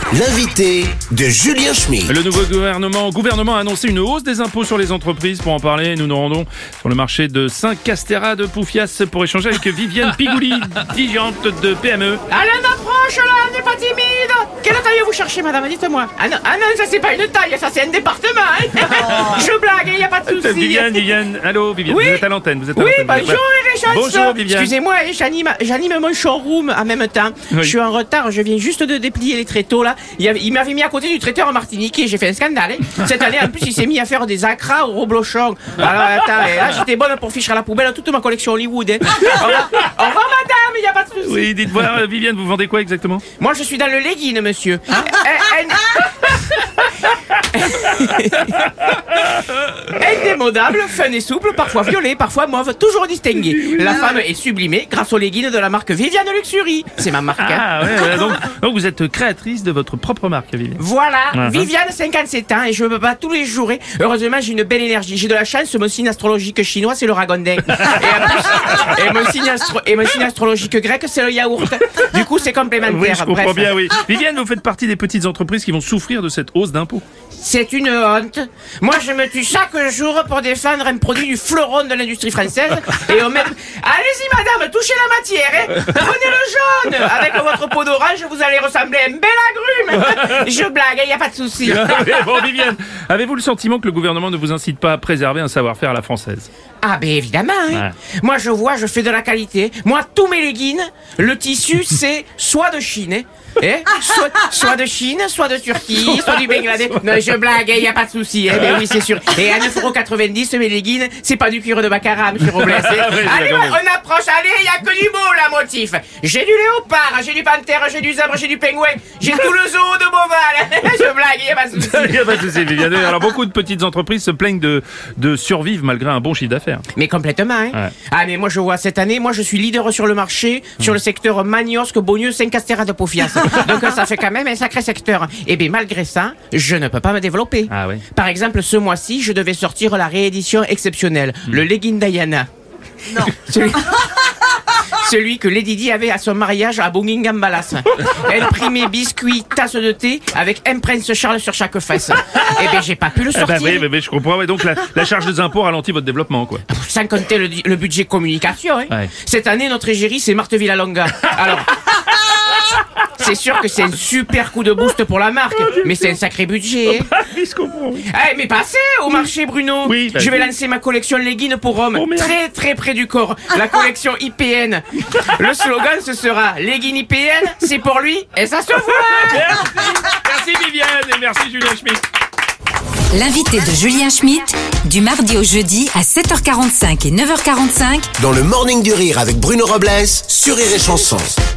L'invité de Julien Schmitt. Le nouveau gouvernement a annoncé une hausse des impôts sur les entreprises. Pour en parler, nous nous rendons sur le marché de Saint-Castéra de Poufias pour échanger avec Viviane Pigouli, dirigeante de PME. Allez, approche là, n'est pas timide. Quelle taille vous cherchez, madame? Dites-moi. Ah non, ça c'est pas une taille, ça c'est un département. Hein. Je blague, il n'y a pas de souci. Viviane, allô Viviane, Oui. vous êtes à l'antenne. Oui, bonjour les chansons. Bonjour Viviane. Excusez-moi, j'anime mon showroom en même temps. Oui. Je suis en retard, je viens juste de déplier les tréteaux là. Il m'avait mis à côté du traiteur en Martinique et j'ai fait un scandale. Hein. Cette année, en plus, il s'est mis à faire des acras au reblochon. Alors attends, et là j'étais bonne pour ficher à la poubelle toute ma collection Hollywood. Hein. Au revoir madame, il n'y a pas de souci. Oui, dites-moi Viviane, vous vendez quoi exactement? Moi je suis dans le legging, monsieur. Indémodable, fun et souple, parfois violet, parfois mauve, toujours distingué. La femme est sublimée grâce aux leggings de la marque Viviane Luxury. C'est ma marque. Ah ouais, donc vous êtes créatrice de votre propre marque, Viviane. Voilà, Viviane, 57 ans, et je me bats tous les jours. Et heureusement, j'ai une belle énergie. J'ai de la chance, mon signe astrologique chinois, c'est le ragondin. Et mon signe astrologique grec, c'est le yaourt. Du coup, c'est complémentaire. Oui, je comprends Bref. bien, oui. Viviane, vous faites partie des petites entreprises qui vont souffrir de cette hausse d'impôts. C'est une honte. Moi, je me tue chaque jour pour défendre un produit du fleuron de l'industrie française. Et au même... Allez-y, madame, touchez la matière. Hein. Prenez le jaune. Avec votre peau d'orange, vous allez ressembler à un bel agrume. Je blague, il n'y a pas de souci. Bon, Viviane, avez-vous le sentiment que le gouvernement ne vous incite pas à préserver un savoir-faire à la française? Ah ben évidemment, hein. Ouais. Moi je fais de la qualité. Moi tous mes leggings, le tissu c'est soit de Chine, hein. Soit de Chine, soit de Turquie, soit du Bangladesh. Non, je blague, il n'y a pas de souci. Hein. Ben oui, c'est sûr. Et à 9,90 € mes leggings, c'est pas du cuir de baccarat, monsieur Robles. Hein. Allez, on approche, allez, il n'y a que du beau là, motif. J'ai du léopard, j'ai du panthère, j'ai du zèbre, j'ai du pingouin, j'ai tout le zoo de Beauval. Je blague, il n'y a pas de souci. Il n'y a pas de souci, Viviane. Alors, beaucoup de petites entreprises se plaignent de survivre malgré un bon chiffre d'affaires. Mais complètement, hein. Ouais. Ah, mais moi, je vois, cette année, moi, je suis leader sur le marché, sur le secteur Maniosque, Beaulieu, Saint-Castéra de Poufias. Donc, ça fait quand même un sacré secteur. Et bien, malgré ça, je ne peux pas me développer. Ah ouais. Par exemple, ce mois-ci, je devais sortir la réédition exceptionnelle, le legging Diana. Non. Celui que Lady Di avait à son mariage à Buckingham Palace. Imprimé biscuits, tasse de thé, avec un prince Charles sur chaque face. Eh ben, j'ai pas pu le sortir. Oui, mais je comprends. Ouais, donc, la charge des impôts ralentit votre développement, quoi. Sans compter le budget communication. Hein. Ouais. Cette année, notre égérie, c'est Marthe Villalonga. Alors, c'est sûr que c'est un super coup de boost pour la marque, mais c'est un sacré budget. Hein. Oui, je comprends. Eh, mais passez au marché, Bruno. Oui, je vais lancer ma collection leggings pour hommes, Oh, merde. très très près du corps. La collection IPN. Le slogan, ce sera leggings IPN, c'est pour lui et ça se voit. Merci Viviane et merci Julien Schmitt. L'invité de Julien Schmitt, du mardi au jeudi à 7h45 et 9h45. Dans le Morning du Rire avec Bruno Robles sur Rire et Chanson.